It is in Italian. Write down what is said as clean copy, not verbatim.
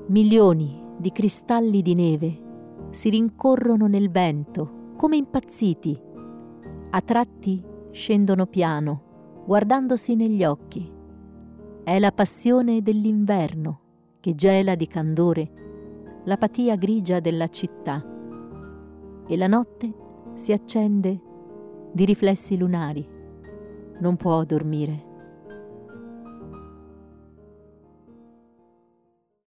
Milioni di cristalli di neve si rincorrono nel vento come impazziti. A tratti scendono piano, guardandosi negli occhi. È la passione dell'inverno che gela di candore l'apatia grigia della città, e la notte si accende di riflessi lunari. Non può dormire.